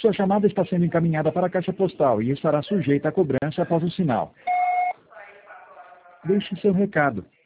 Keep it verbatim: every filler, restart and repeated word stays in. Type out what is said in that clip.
Sua chamada está sendo encaminhada para a caixa postal e estará sujeita a cobrança após o sinal. Deixe seu recado.